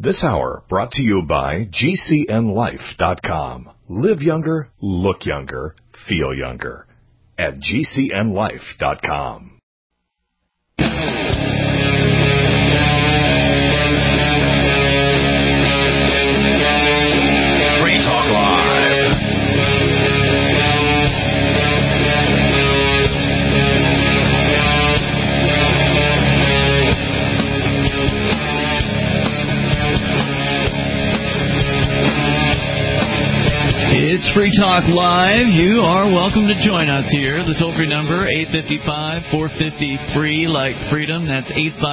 This hour brought to you by GCNLife.com. Live younger, look younger, feel younger. At GCNLife.com. Free Talk Live. It's Free Talk Live. You are welcome to join us here. The toll-free number, 855-450-FREE, like freedom. That's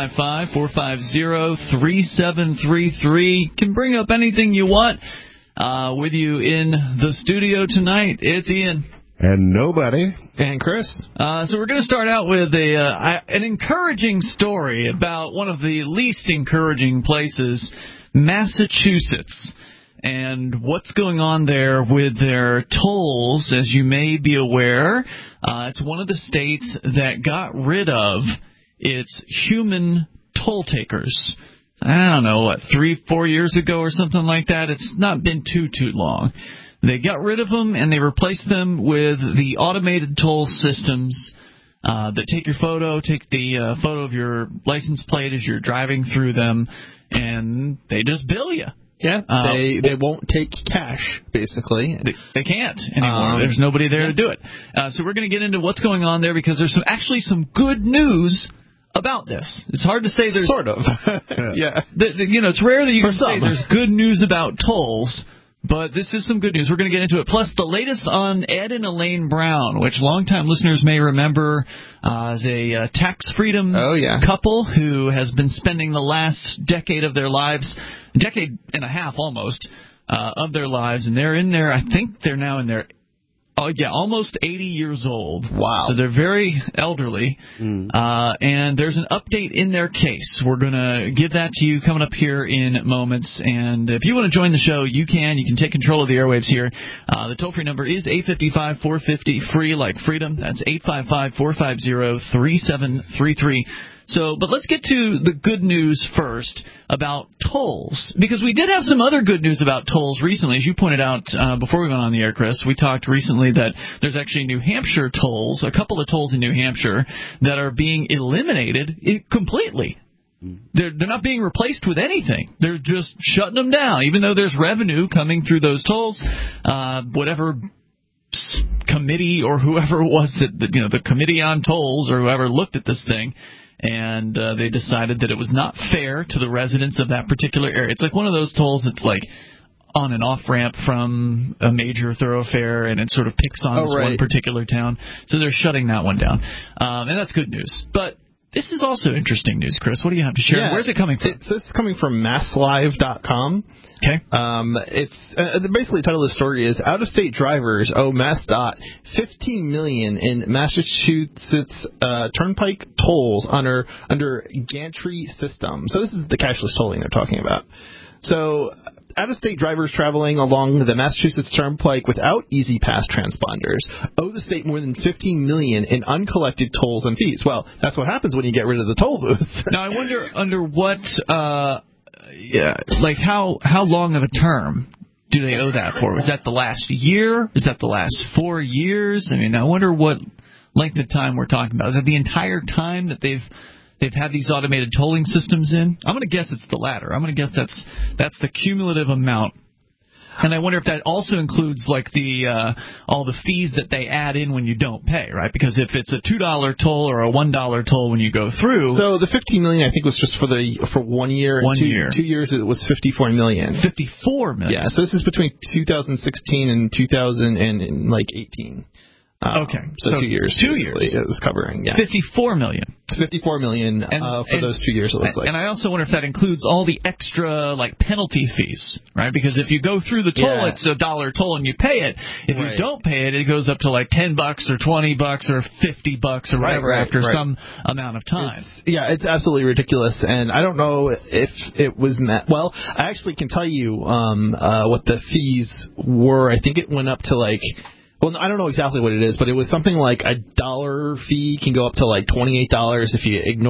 855-450-3733. Can bring up anything you want. With you in the studio tonight, it's Ian. And nobody. And Chris. So we're going to start out with an encouraging story about one of the least encouraging places, Massachusetts. And what's going on there with their tolls, as you may be aware, it's one of the states that got rid of its human toll takers. I don't know, 3-4 years ago or something like that. It's not been too long. They got rid of them, and they replaced them with the automated toll systems that take your photo, take the photo of your license plate as you're driving through them, and they just bill you. Yeah, they won't take cash, basically. They can't anymore. There's nobody there to do it. So we're going to get into what's going on there because there's actually some good news about this. It's hard to say there's... Sort of. Yeah. It's rare that you can say there's good news about tolls, but this is some good news. We're going to get into it. Plus, the latest on Ed and Elaine Brown, which longtime listeners may remember as a tax freedom couple who has been spending the last decade of their lives, decade and a half almost, of their lives, and they're in there, I think they're now in their almost 80 years old. Wow. So they're very elderly. And there's an update in their case. We're going to give that to you coming up here in moments. And if you want to join the show, you can. You can take control of the airwaves here. The toll-free number is 855-450-FREE, like freedom. That's 855-450-3733. But let's get to the good news first about tolls, because we did have some other good news about tolls recently. As you pointed out before we went on the air, Chris, we talked recently that there's actually New Hampshire tolls, a couple of tolls in New Hampshire that are being eliminated completely. They're not being replaced with anything. They're just shutting them down, even though there's revenue coming through those tolls. Whatever committee or whoever it was that the committee on tolls or whoever looked at this thing. And they decided that it was not fair to the residents of that particular area. It's like one of those tolls that's like on and off ramp from a major thoroughfare, and it sort of picks on this one particular town. So they're shutting that one down. And that's good news. But this is also interesting news, Chris. What do you have to share? Yeah, where's it coming from? This is coming from MassLive.com. Okay. It's basically the title of the story is out-of-state drivers owe MassDOT $15 million in Massachusetts turnpike tolls under gantry system. So this is the cashless tolling they're talking about. So out-of-state drivers traveling along the Massachusetts Turnpike without E-ZPass transponders owe the state more than $15 million in uncollected tolls and fees. Well, that's what happens when you get rid of the toll booths. Now, I wonder under what, how long of a term do they owe that for? Was that the last year? Is that the last 4 years? I mean, I wonder what length of time we're talking about. Is it the entire time that they've had these automated tolling systems in? I'm going to guess it's the latter. I'm going to guess that's the cumulative amount. And I wonder if that also includes like all the fees that they add in when you don't pay, right? Because if it's a $2 toll or a $1 toll when you go through. So the $15 million I think was just for 1 year. 1 year. 2 years it was $54 million. $54 million. Yeah. So this is between 2016 and 2018. Okay. So 2 years. 2 years. It was covering, yeah. $54 million. $54 million for those 2 years, it looks like. And I also wonder if that includes all the extra, penalty fees, right? Because if you go through the toll, it's a $1 toll and you pay it. If you don't pay it, it goes up to $10 or $20 or $50 or whatever after some amount of time. It's absolutely ridiculous. And I don't know if it was well, I actually can tell you what the fees were. I think it went up to well, I don't know exactly what it is, but it was something like $1 fee can go up to $28 if you ignore the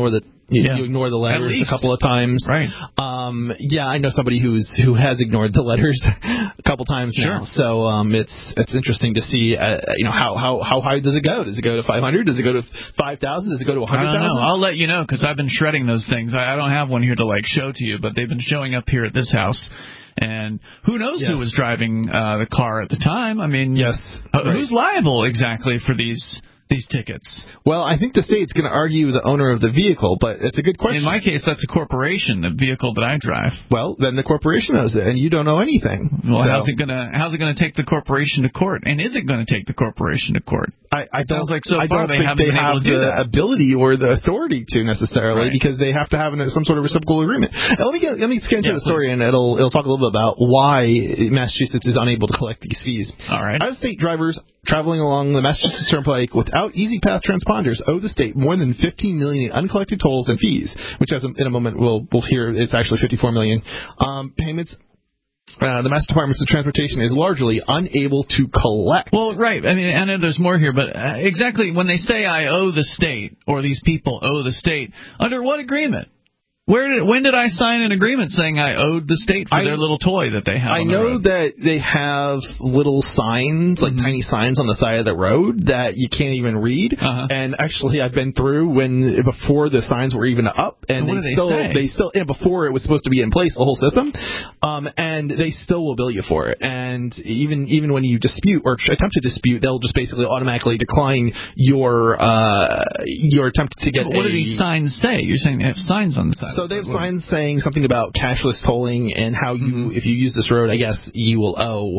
You ignore the letters a couple of times. Right. Yeah, I know somebody who has ignored the letters a couple times now. So it's interesting to see how high does it go? Does it go to 500? Does it go to 5,000? Does it go to 100,000? I don't know. I'll let you know because I've been shredding those things. I don't have one here to show to you, but they've been showing up here at this house. And who knows who was driving the car at the time? I mean, who's liable exactly for these tickets? Well, I think the state's going to argue the owner of the vehicle, but it's a good question. In my case, that's a corporation, the vehicle that I drive. Well, then the corporation owns it, and you don't know anything. Well, how's it gonna take the corporation to court? And is it going to take the corporation to court? I don't think they have the ability or the authority to necessarily, because they have to have some sort of reciprocal agreement. Let me get into the story, and it'll talk a little bit about why Massachusetts is unable to collect these fees. All right. Out-of-state drivers traveling along the Massachusetts Turnpike without Easy Path transponders owe the state more than $15 million in uncollected tolls and fees, which in a moment we'll hear it's actually $54 million. Payments the Mass Departments of Transportation is largely unable to collect. Well, right. I mean, I know there's more here, but exactly when they say I owe the state or these people owe the state, under what agreement? When did I sign an agreement saying I owed the state for their little toy that they have? I know that they have little signs, tiny signs on the side of the road that you can't even read. And actually, I've been through before the signs were even up, and they still before it was supposed to be in place, the whole system, and they still will bill you for it. And even when you dispute or attempt to dispute, they'll just basically automatically decline your attempt to get. But what do these signs say? You're saying they have signs on the side. So they have signs saying something about cashless tolling and how if you use this road, I guess you will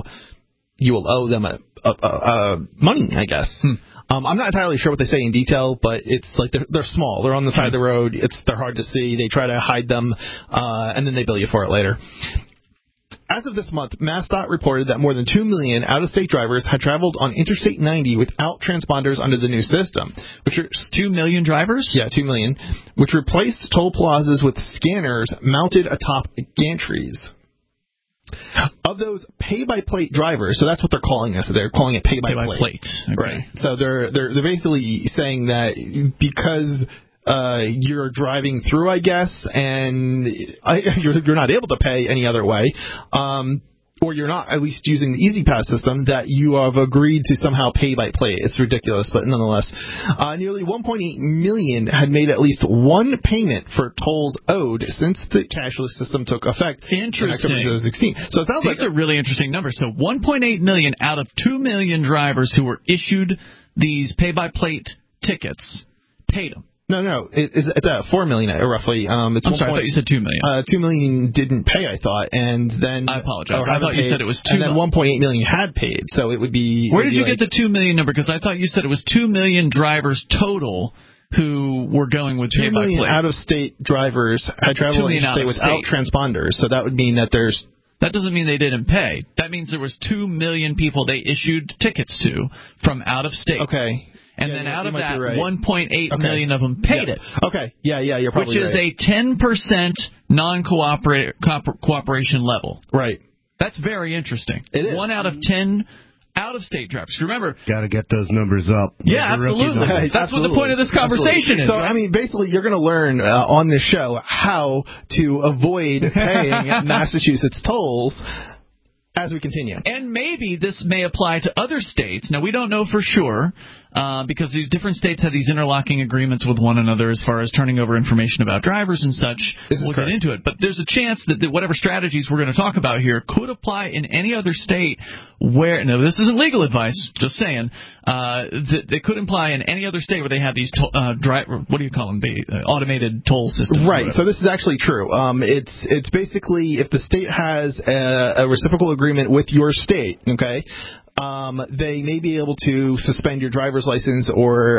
owe them money, I guess. I'm not entirely sure what they say in detail, but it's like they're small. They're on the side of the road. They're hard to see. They try to hide them, and then they bill you for it later. As of this month, MassDOT reported that more than 2 million out-of-state drivers had traveled on Interstate 90 without transponders under the new system. Which are 2 million drivers? Yeah, 2 million. Which replaced toll plazas with scanners mounted atop gantries. Of those pay-by-plate drivers, so that's what they're calling this. They're calling it pay-by-plate. Okay. Right. So they're basically saying that because you're driving through, I guess, and you're not able to pay any other way, or you're not at least using the Easy Pass system, that you have agreed to somehow pay by plate. It's ridiculous, but nonetheless. Nearly 1.8 million had made at least one payment for tolls owed since the cashless system took effect in October 2016. So it sounds These are really interesting numbers. So 1.8 million out of 2 million drivers who were issued these pay-by-plate tickets paid them. No. It's at 4 million roughly. I'm sorry, I thought you said 2 million. 2 million didn't pay, I thought, and then I apologize. I thought you said it was 2 million. And then 1.8 million had paid, so it would be. Where did you get the 2 million number? Because I thought you said it was 2 million drivers total who were going with pay-by-plate. 2 million out-of-state drivers had traveled interstate without transponders, so that would mean that there's. That doesn't mean they didn't pay. That means there was 2 million people they issued tickets to from out of state. Okay. And then out of that, 1.8 million of them paid it. Okay. Yeah, you're probably right. Which is a 10% non-cooperation level. Right. That's very interesting. It is. 1 out of 10 out-of-state drivers. Remember, got to get those numbers up. Yeah, absolutely. That's what the point of this conversation is. So, right? I mean, basically, you're going to learn on this show how to avoid paying Massachusetts tolls as we continue. And maybe this may apply to other states. Now, we don't know for sure because these different states have these interlocking agreements with one another as far as turning over information about drivers and such. We'll get into it. But there's a chance that whatever strategies we're going to talk about here could apply in any other state where, no, this isn't legal advice, just saying, that they could apply in any other state where they have these, what do you call them, the automated toll systems. Right, so this is actually true. It's basically if the state has a reciprocal agreement with your state, okay, they may be able to suspend your driver's license or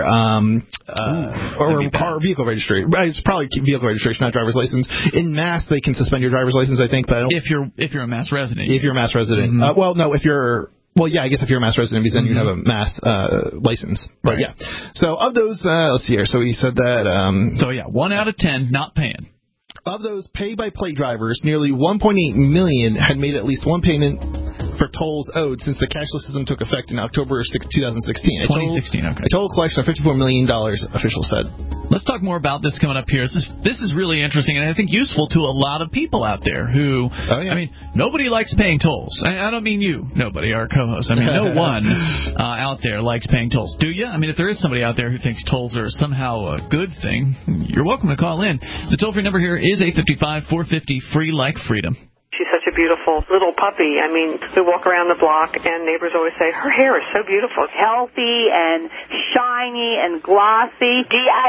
vehicle registration. It's probably vehicle registration, not driver's license. In Mass, they can suspend your driver's license, I think. But if you're a Mass resident. If you're a Mass resident. Well, no, if you're. Well, yeah, I guess if you're a Mass resident, because then you have a Mass license. But yeah. So of those, let's see here. So he said that. 1 out of 10 not paying. Of those pay-by-plate drivers, nearly 1.8 million had made at least one payment for tolls owed since the cashless system took effect in October 2016. 2016, okay. A total collection of $54 million, officials said. Let's talk more about this coming up here. This is really interesting and I think useful to a lot of people out there who, I mean, nobody likes paying tolls. I don't mean you, nobody, our co-host. I mean, no one out there likes paying tolls. Do you? I mean, if there is somebody out there who thinks tolls are somehow a good thing, you're welcome to call in. The toll-free number here is 855-450-FREE like freedom. She's such a beautiful little puppy. I mean, we walk around the block, and neighbors always say, her hair is so beautiful. Healthy and shiny and glossy.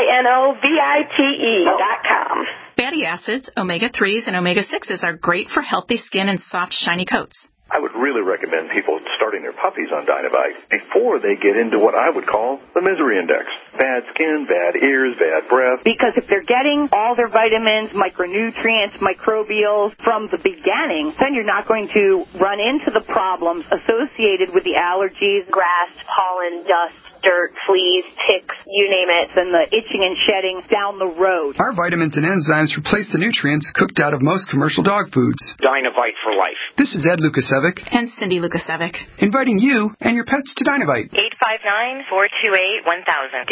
DINOVITE.com. Fatty acids, omega-3s, and omega-6s are great for healthy skin and soft, shiny coats. I would really recommend people starting their puppies on Dinovite before they get into what I would call the misery index. Bad skin, bad ears, bad breath. Because if they're getting all their vitamins, micronutrients, microbials from the beginning, then you're not going to run into the problems associated with the allergies, grass, pollen, dust, dirt, fleas, ticks, you name it, and the itching and shedding down the road. Our vitamins and enzymes replace the nutrients cooked out of most commercial dog foods. Dinovite for life. This is Ed Lukasevic. And Cindy Lukasevic. Inviting you and your pets to Dinovite. 859-428-1000.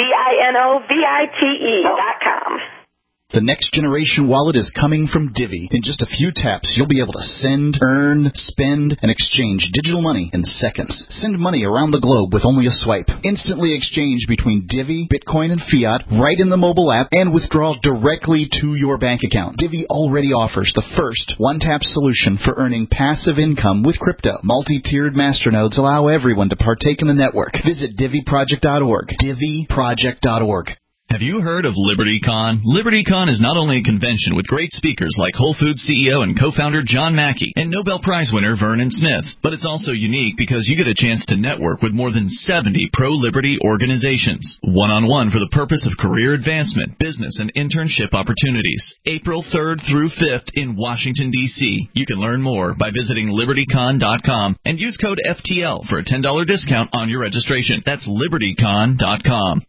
DINOVITE.com. The next generation wallet is coming from Divvy. In just a few taps, you'll be able to send, earn, spend, and exchange digital money in seconds. Send money around the globe with only a swipe. Instantly exchange between Divvy, Bitcoin, and fiat right in the mobile app and withdraw directly to your bank account. Divvy already offers the first one-tap solution for earning passive income with crypto. Multi-tiered masternodes allow everyone to partake in the network. Visit DivvyProject.org. DivvyProject.org. Have you heard of LibertyCon? LibertyCon is not only a convention with great speakers like Whole Foods CEO and co-founder John Mackey and Nobel Prize winner Vernon Smith, but it's also unique because you get a chance to network with more than 70 pro-liberty organizations, one-on-one for the purpose of career advancement, business, and internship opportunities. April 3rd through 5th in Washington, D.C. You can learn more by visiting LibertyCon.com and use code FTL for a $10 discount on your registration. That's LibertyCon.com.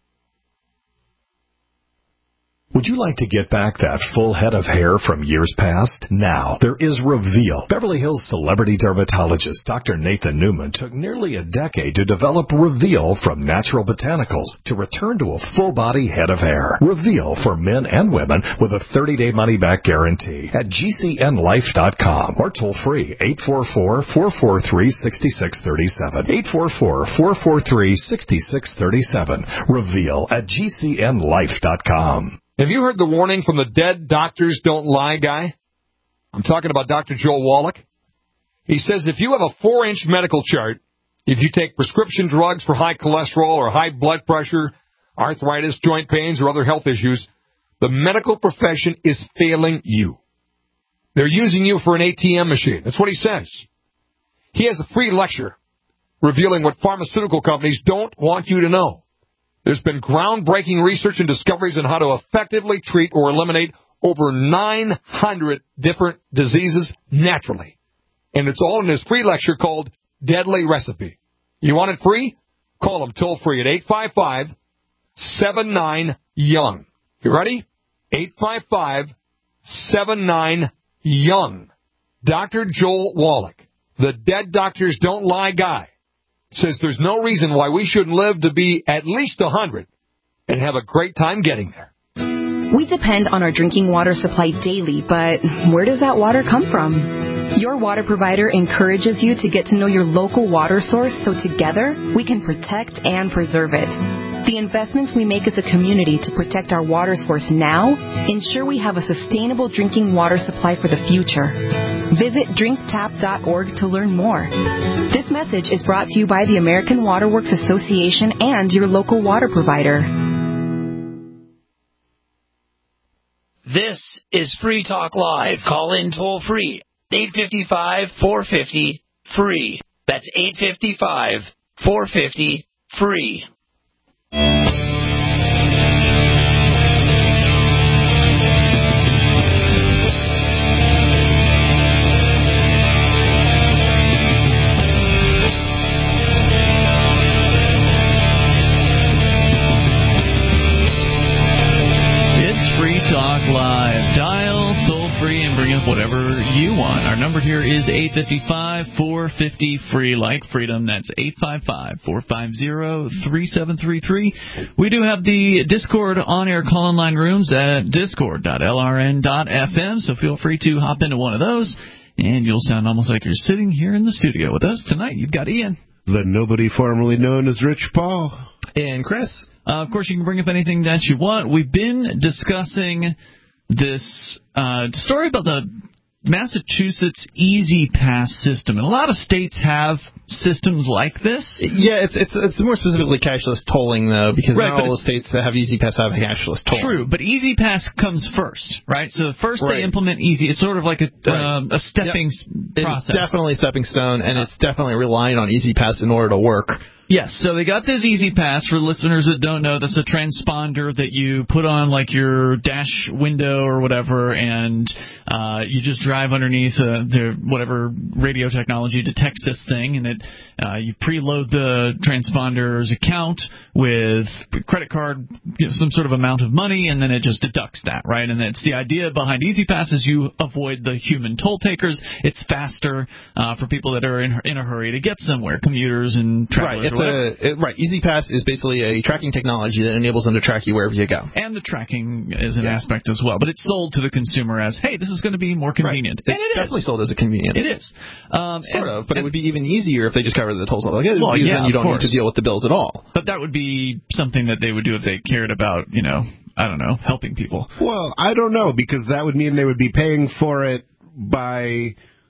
Would you like to get back that full head of hair from years past? Now, there is Reveal. Beverly Hills celebrity dermatologist Dr. Nathan Newman took nearly a decade to develop Reveal from natural botanicals to return to a full-body head of hair. Reveal for men and women with a 30-day money-back guarantee at GCNlife.com or toll-free 844-443-6637. 844-443-6637. Reveal at GCNlife.com. Have you heard the warning from the Dead Doctors Don't Lie guy? I'm talking about Dr. Joel Wallach. He says if you have a 4-inch medical chart, if you take prescription drugs for high cholesterol or high blood pressure, arthritis, joint pains, or other health issues, the medical profession is failing you. They're using you for an ATM machine. That's what he says. He has a free lecture revealing what pharmaceutical companies don't want you to know. There's been groundbreaking research and discoveries on how to effectively treat or eliminate over 900 different diseases naturally. And it's all in this free lecture called Deadly Recipe. You want it free? Call them toll-free at 855-79-YOUNG. You ready? 855-79-YOUNG. Dr. Joel Wallach, the Dead Doctors Don't Lie guy, says there's no reason why we shouldn't live to be at least 100 and have a great time getting there. We depend on our drinking water supply daily, but where does that water come from? Your water provider encourages you to get to know your local water source so together we can protect and preserve it. The investments we make as a community to protect our water source now ensure we have a sustainable drinking water supply for the future. Visit drinktap.org to learn more. This message is brought to you by the American Water Works Association and your local water provider. This is Free Talk Live. Call in toll free. 855-450-FREE. That's 855-450-FREE. Talk Live. Dial toll free and bring up whatever you want. Our Our number here is 855-450-FREE, like freedom. That's 855-450-3733. We do have the Discord on-air call-in line rooms at discord.lrn.fm, so feel free to hop into one of those, and you'll sound almost like you're sitting here in the studio with us tonight. You've got Ian. The nobody formerly known as Rich Paul. And Chris. Of course, you can bring up anything that you want. We've been discussing this story about the Massachusetts Easy Pass system, and a lot of states have systems like this. Yeah, it's more specifically cashless tolling though, because not all the states that have Easy Pass have cashless tolling. True, but Easy Pass comes first, right? So first they implement Easy. It's sort of like a stepping process. It's definitely a stepping stone, and it's definitely relying on Easy Pass in order to work. Yes, so they got this Easy Pass. For listeners that don't know, that's a transponder that you put on like your dash window or whatever, and you just drive underneath whatever radio technology detects this thing, and you preload the transponder's account with credit card, some sort of amount of money, and then it just deducts that, right? And it's the idea behind Easy Pass is you avoid the human toll takers. It's faster for people that are in a hurry to get somewhere, commuters and travelers. Right. Easy Pass is basically a tracking technology that enables them to track you wherever you go. And the tracking is an aspect as well. But it's sold to the consumer as, hey, this is going to be more convenient. Right. It's definitely sold as a convenience. It is. Sort of, but it would be even easier if they just covered the tolls altogether. Well, then you don't need to deal with the bills at all. But that would be something that they would do if they cared about, I don't know, helping people. Well, I don't know, because that would mean they would be paying for it by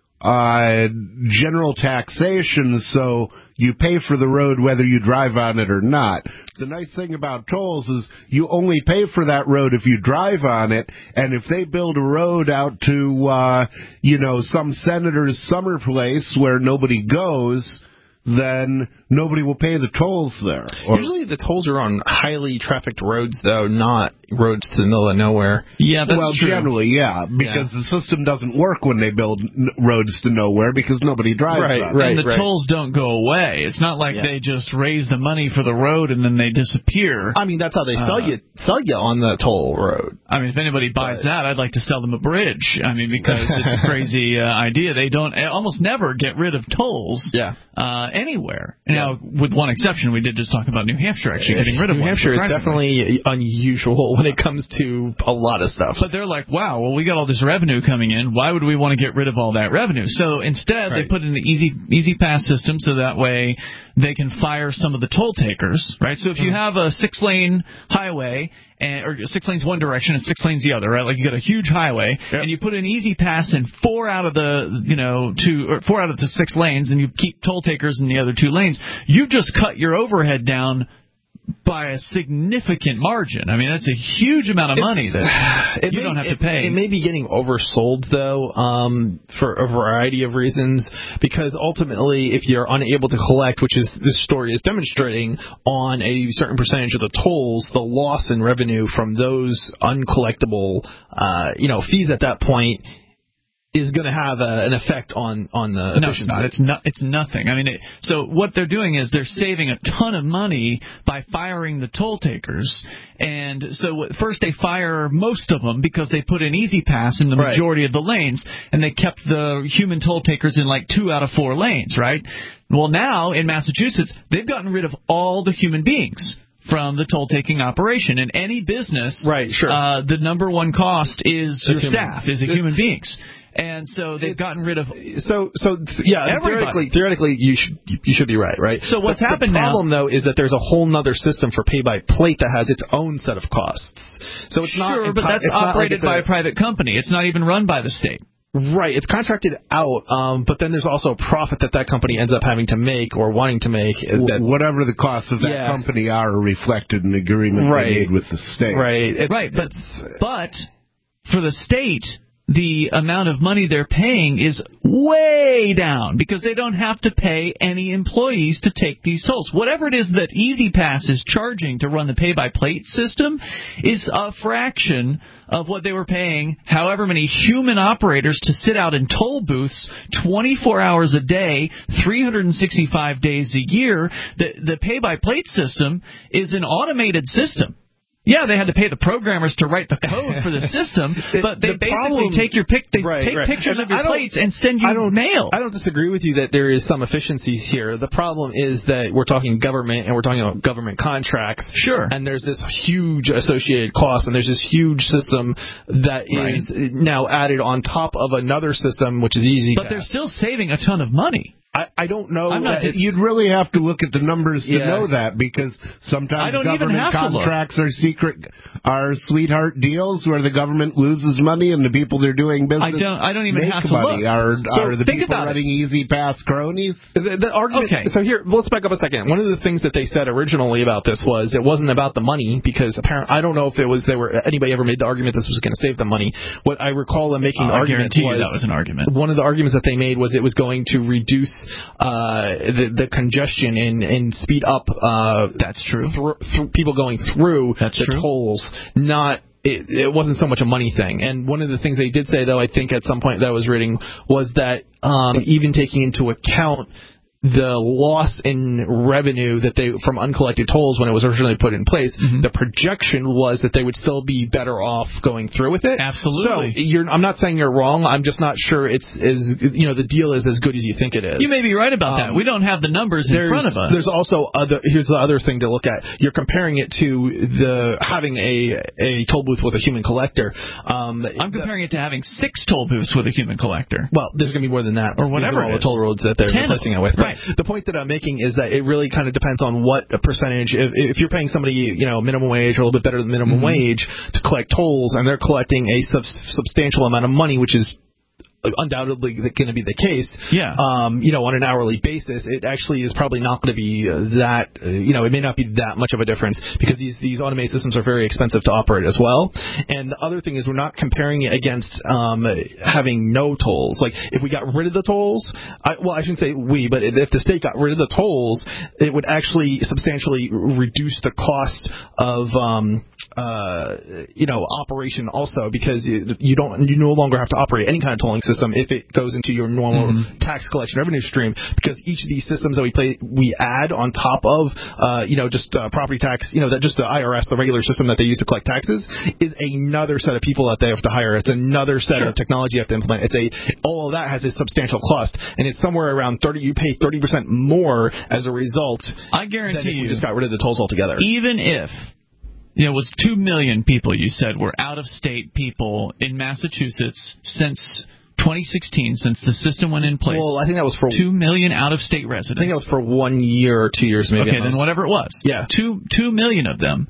general taxation, so you pay for the road whether you drive on it or not. The nice thing about tolls is you only pay for that road if you drive on it, and if they build a road out to, some senator's summer place where nobody goes, then nobody will pay the tolls there. Usually the tolls are on highly trafficked roads, though, not roads to the middle of nowhere. Yeah, that's true. Generally, because the system doesn't work when they build roads to nowhere because nobody drives on it. And the tolls don't go away. It's not like they just raise the money for the road and then they disappear. I mean, that's how they sell you on the toll road. I mean, if anybody buys that, I'd like to sell them a bridge. I mean, because it's a crazy idea. They don't almost never get rid of tolls anywhere. Now, with one exception, we did just talk about New Hampshire actually getting rid of New Hampshire is definitely unusual when it comes to a lot of stuff. But they're like, wow, well, we got all this revenue coming in. Why would we want to get rid of all that revenue? So instead, they put in the Easy Pass system so that way they can fire some of the toll takers, right? So if you have a 6-lane highway, or 6 lanes one direction and 6 lanes the other, right? Like you got a huge highway, and you put an Easy Pass in 4 out of the 4 out of the 6 lanes, and you keep toll takers in the other 2 lanes. You've just cut your overhead down by a significant margin. I mean, that's a huge amount of money that you don't have to pay. It may be getting oversold, though, for a variety of reasons, because ultimately, if you're unable to collect, which is this story is demonstrating, on a certain percentage of the tolls, the loss in revenue from those uncollectible, fees at that point is going to have an effect on the efficiency. No, it's not. It's nothing. I mean, so what they're doing is they're saving a ton of money by firing the toll takers. And so first they fire most of them because they put an Easy Pass in the majority of the lanes, and they kept the human toll takers in like 2 out of 4 lanes, right? Well, now in Massachusetts, they've gotten rid of all the human beings from the toll-taking operation. In any business, the number one cost is your staff, is the human beings. And so they've gotten rid of theoretically you should be right? So what's happened now? The problem, though, is that there's a whole other system for pay-by-plate that has its own set of costs. So it's not but that's operated by a private company. It's not even run by the state. Right, it's contracted out, but then there's also a profit that company ends up having to make or wanting to make. Whatever the costs of that company are reflected in the agreement they made with the state. But for the state, the amount of money they're paying is way down because they don't have to pay any employees to take these tolls. Whatever it is that Easy Pass is charging to run the pay-by-plate system is a fraction of what they were paying however many human operators to sit out in toll booths 24 hours a day, 365 days a year. The pay-by-plate system is an automated system. Yeah, they had to pay the programmers to write the code for the system, but they basically take pictures of your plates and send you mail. I don't disagree with you that there is some efficiencies here. The problem is that we're talking government and we're talking about government contracts. Sure. And there's this huge associated cost, and there's this huge system that is now added on top of another system, which is easy. But they're still saving a ton of money. I don't know. You'd really have to look at the numbers to know that, because sometimes government contracts are sweetheart deals where the government loses money and the people they're doing business I don't even make have to money. look. Are the people running Easy Pass cronies? The argument. Okay. So here, let's back up a second. One of the things that they said originally about this was it wasn't about the money, because apparently I don't know if anybody ever made the argument this was going to save them money. What I recall them making the argument that was an argument. One of the arguments that they made was it was going to reduce the congestion and speed up. That's true. People going through the tolls, not. It wasn't so much a money thing. And one of the things they did say, though, I think at some point that I was reading, was that even taking into account the loss in revenue that from uncollected tolls when it was originally put in place, the projection was that they would still be better off going through with it. Absolutely. So I'm not saying you're wrong. I'm just not sure it's the deal is as good as you think it is. You may be right about that. We don't have the numbers in front of us. There's also here's the other thing to look at. You're comparing it to having a toll booth with a human collector. I'm comparing it to having 6 toll booths with a human collector. Well, there's going to be more than that. Or whatever all the toll roads that they're replacing it with. Right. The point that I'm making is that it really kind of depends on what a percentage. If you're paying somebody, minimum wage or a little bit better than minimum wage to collect tolls, and they're collecting a substantial amount of money, which is undoubtedly going to be the case. Yeah. On an hourly basis, it actually is probably not going to be that. It may not be that much of a difference, because these automated systems are very expensive to operate as well. And the other thing is we're not comparing it against having no tolls. Like if we got rid of the tolls, I shouldn't say we, but if the state got rid of the tolls, it would actually substantially reduce the cost of operation also, because you no longer have to operate any kind of tolling system if it goes into your normal tax collection revenue stream, because each of these systems that we add on top of property tax, that just the IRS, the regular system that they use to collect taxes, is another set of people that they have to hire. It's another set of technology you have to implement. All of that has a substantial cost, and it's somewhere around 30. You pay 30% more as a result. I guarantee you, we just got rid of the tolls altogether. Even if it was 2 million people, you said, were out-of-state people in Massachusetts since 2016, since the system went in place. Well, I think that was for 2 million out-of-state residents. I think that was for 1 year or 2 years, maybe. Okay, then whatever it was. Yeah. 2 million of them.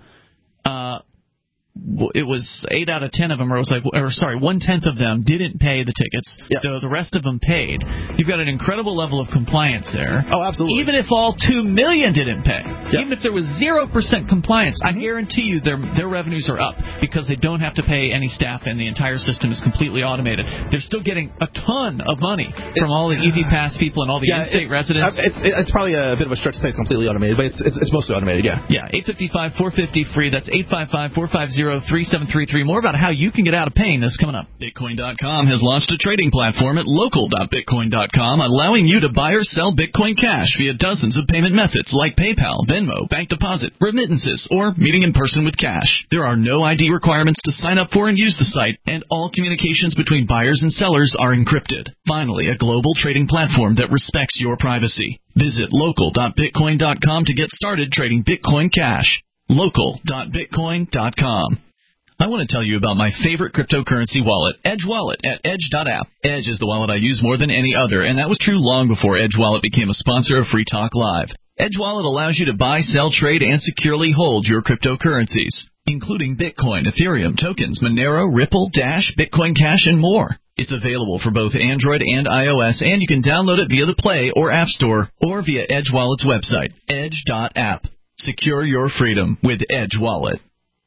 It was 8 out of 10 of them, 1/10 of them didn't pay the tickets. Yeah. So the rest of them paid. You've got an incredible level of compliance there. Oh, absolutely. Even if all 2 million didn't pay, yeah. Even if there was 0% compliance, I guarantee you their revenues are up, because they don't have to pay any staff and the entire system is completely automated. They're still getting a ton of money from all the Easy Pass people and all the in-state residents. It's probably a bit of a stretch to say it's completely automated, but it's mostly automated. Yeah. Yeah. 855-450-FREE. That's 855-450-3733. More about how you can get out of paying this coming up. Bitcoin.com has launched a trading platform at local.bitcoin.com, allowing you to buy or sell Bitcoin Cash via dozens of payment methods like PayPal, Venmo, bank deposit, remittances, or meeting in person with cash. There are no ID requirements to sign up for and use the site, and all communications between buyers and sellers are encrypted. Finally, a global trading platform that respects your privacy. Visit local.bitcoin.com to get started trading Bitcoin Cash. local.bitcoin.com. I want to tell you about my favorite cryptocurrency wallet, Edge Wallet, at edge.app. Edge is the wallet I use more than any other, and that was true long before Edge Wallet became a sponsor of Free Talk Live. Edge Wallet allows you to buy, sell, trade, and securely hold your cryptocurrencies, including Bitcoin, Ethereum, tokens, Monero, Ripple, Dash, Bitcoin Cash, and more. It's available for both Android and iOS, and you can download it via the Play or App Store or via Edge Wallet's website, edge.app. Secure your freedom with Edge Wallet.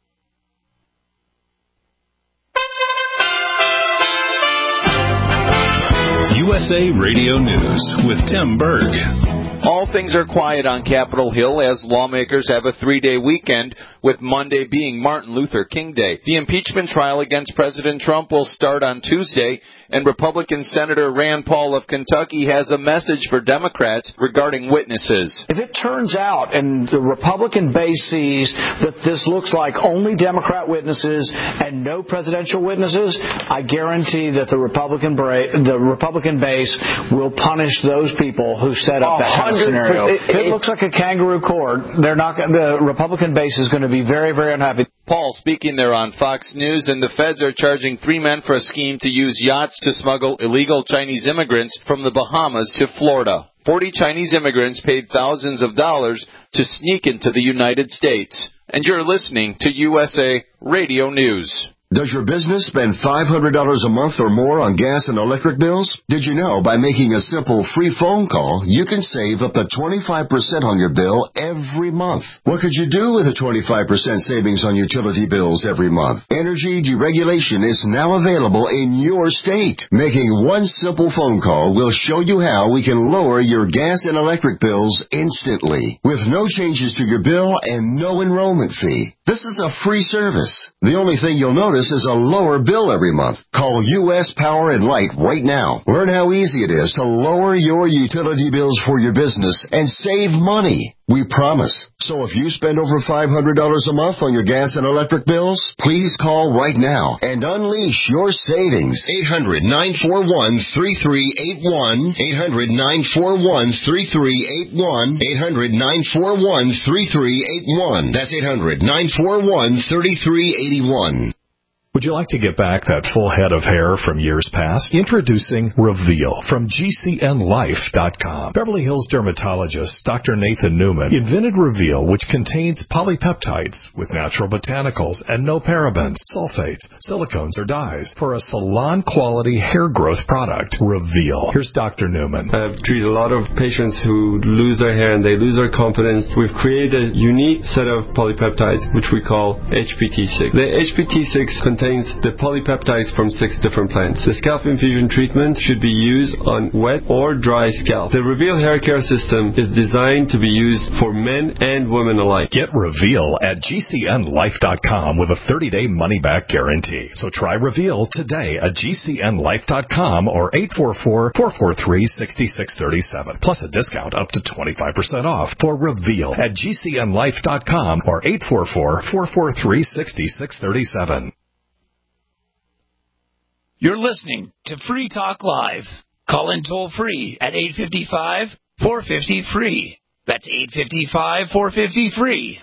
USA Radio News with Tim Berg. All things are quiet on Capitol Hill as lawmakers have a 3-day weekend, with Monday being Martin Luther King Day. The impeachment trial against President Trump will start on Tuesday, And Republican Senator Rand Paul of Kentucky has a message for Democrats regarding witnesses. If it turns out and the Republican base sees that this looks like only Democrat witnesses and no presidential witnesses, I guarantee that the Republican base will punish those people who set up that kind of scenario. If it looks like a kangaroo court, the Republican base is going to be very, very unhappy. Paul speaking there on Fox News, and the feds are charging 3 men for a scheme to use yachts to smuggle illegal Chinese immigrants from the Bahamas to Florida. 40 Chinese immigrants paid thousands of dollars to sneak into the United States. And you're listening to USA Radio News. Does your business spend $500 a month or more on gas and electric bills? Did you know by making a simple free phone call, you can save up to 25% on your bill every month? What could you do with a 25% savings on utility bills every month? Energy deregulation is now available in your state. Making one simple phone call will show you how we can lower your gas and electric bills instantly, with no changes to your bill and no enrollment fee. This is a free service. The only thing you'll notice is a lower bill every month. Call U.S. Power and Light right now. Learn how easy it is to lower your utility bills for your business and save money. We promise. So if you spend over $500 a month on your gas and electric bills, please call right now and unleash your savings. 800-941-3381. 800-941-3381. 800-941-3381. That's 800-941-3381. Would you like to get back that full head of hair from years past? Introducing Reveal from GCNLife.com. Beverly Hills dermatologist Dr. Nathan Newman invented Reveal, which contains polypeptides with natural botanicals and no parabens, sulfates, silicones, or dyes for a salon-quality hair growth product. Reveal. Here's Dr. Newman. I've treated a lot of patients who lose their hair and they lose their confidence. We've created a unique set of polypeptides, which we call HPT6. The HPT6 contains the polypeptides from 6 different plants. The scalp infusion treatment should be used on wet or dry scalp. The Reveal hair care system is designed to be used for men and women alike. Get Reveal at GCNLife.com with a 30-day money-back guarantee. So try Reveal today at GCNLife.com or 844-443-6637. Plus a discount up to 25% off for Reveal at GCNLife.com or 844-443-6637. You're listening to Free Talk Live. Call in toll free at 855-450-FREE. That's 855-450-FREE.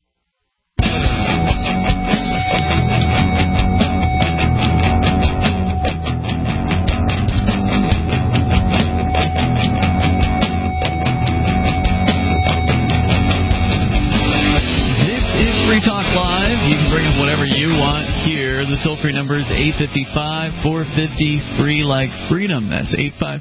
Free Talk Live. You can bring up whatever you want here. The toll-free number is 855-450-FREE like freedom. That's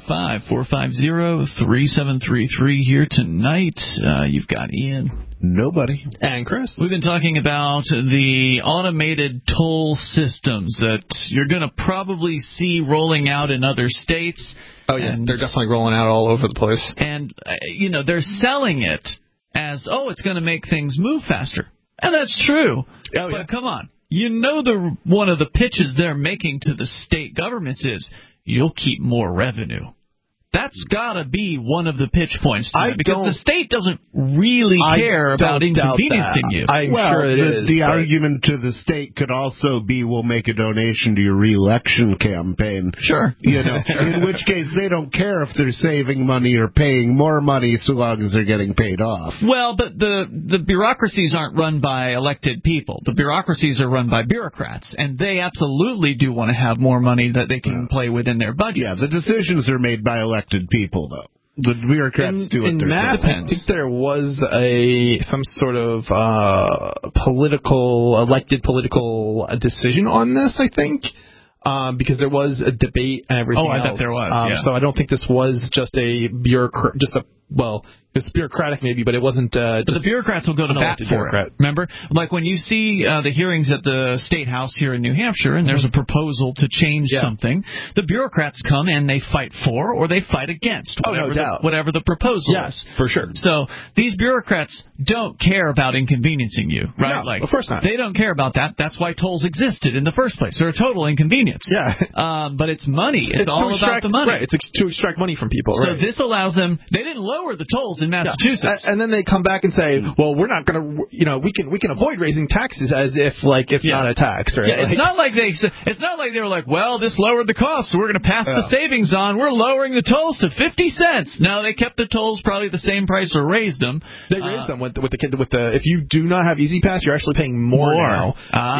855-450-3733 here tonight. You've got Ian. Nobody. And Chris. We've been talking about the automated toll systems that you're going to probably see rolling out in other states. Oh, yeah. They're definitely rolling out all over the place. And, they're selling it as, it's going to make things move faster. And that's true. Oh, but come on. One of the pitches they're making to the state governments is you'll keep more revenue. That's got to be one of the pitch points to it, because the state doesn't really care about inconveniencing you. I'm sure it is. The argument to the state could also be, we'll make a donation to your re-election campaign. Sure. In which case they don't care if they're saving money or paying more money so long as they're getting paid off. Well, but the bureaucracies aren't run by elected people. The bureaucracies are run by bureaucrats, and they absolutely do want to have more money that they can play within their budgets. Yeah, the decisions are made by elected people, though. The bureaucrats do what they're math, I think there was some sort of elected political decision on this, I think, because there was a debate and everything else. I bet there was, yeah. So I don't think this was just it It's bureaucratic maybe, but it wasn't. But the bureaucrats will go to bat for it. Remember, like when you see the hearings at the State House here in New Hampshire, and there's a proposal to change something, the bureaucrats come and they fight for or they fight against whatever the proposal is. For sure. So these bureaucrats don't care about inconveniencing you, right? No, of course not. They don't care about that. That's why tolls existed in the first place. They're a total inconvenience. Yeah. But it's money. It's all about the money. Right. It's to extract money from people. So right. this allows them. They didn't lower the tolls in Massachusetts, and then they come back and say, "Well, we're not going to. We can avoid raising taxes as if it's not a tax." Right? Yeah, it's not like they were like, "Well, this lowered the cost, so we're going to pass the savings on. We're lowering the tolls to 50 cents." No, they kept the tolls probably the same price or raised them. They raised them with the. If you do not have Easy Pass, you're actually paying more now.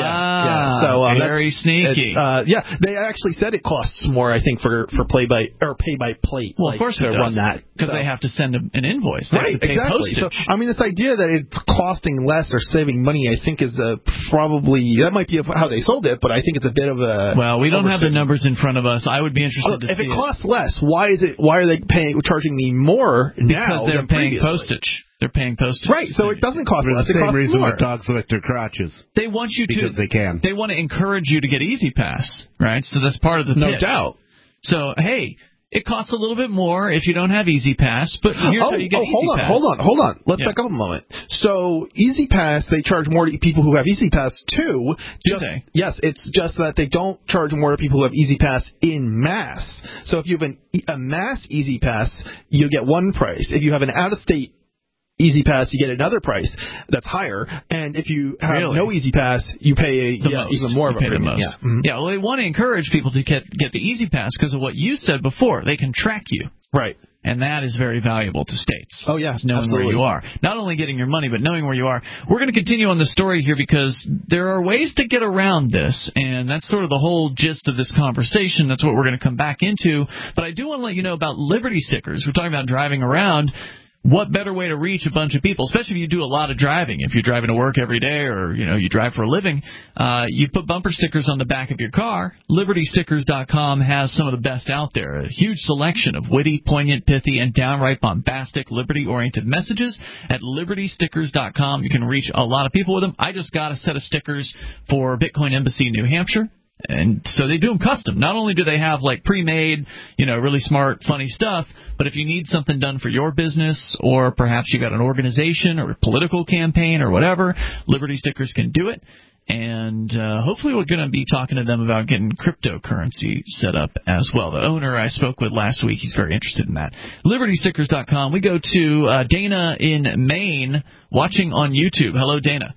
So very sneaky. They actually said it costs more. I think for pay by plate. Well, of course it does. Run that because they have to send an invoice. Right, exactly. So, this idea that it's costing less or saving money, I think, is probably that might be how they sold it, but I think it's a bit of a. Well, we don't have the numbers in front of us. I would be interested to see. If it costs less, why are they charging me more now? Because they're paying previously? Postage. They're paying postage. Right, so it doesn't cost less. The same reason more. that dogs lick their crotches. They want you because they can. They want to encourage you to get Easy Pass, right? So that's part of the pitch. No doubt. So, hey, it costs a little bit more if you don't have Easy Pass, but here's how you get Easy Pass. Hold on. Let's back up a moment. So, Easy Pass, they charge more to people who have Easy Pass, too. Do they? Yes, it's just that they don't charge more to people who have Easy Pass in mass. So, if you have a mass Easy Pass, you'll get one price. If you have an out-of-state Easy Pass, you get another price that's higher, and if you have no Easy Pass, you pay even more of a premium. Well, they want to encourage people to get the Easy Pass because of what you said before. They can track you. Right. And that is very valuable to states. Oh, yes, knowing absolutely. where you are. Not only getting your money, but knowing where you are. We're going to continue on the story here because there are ways to get around this, and that's sort of the whole gist of this conversation. That's what we're going to come back into. But I do want to let you know about Liberty stickers. We're talking about driving around. What better way to reach a bunch of people, especially if you do a lot of driving. If you're driving to work every day or, you drive for a living, you put bumper stickers on the back of your car. LibertyStickers.com has some of the best out there. A huge selection of witty, poignant, pithy, and downright bombastic, liberty-oriented messages. At LibertyStickers.com, you can reach a lot of people with them. I just got a set of stickers for Bitcoin Embassy New Hampshire. And so they do them custom. Not only do they have like pre-made, really smart, funny stuff, but if you need something done for your business or perhaps you got an organization or a political campaign or whatever, Liberty Stickers can do it. And hopefully we're going to be talking to them about getting cryptocurrency set up as well. The owner I spoke with last week, he's very interested in that. LibertyStickers.com. We go to Dana in Maine watching on YouTube. Hello, Dana.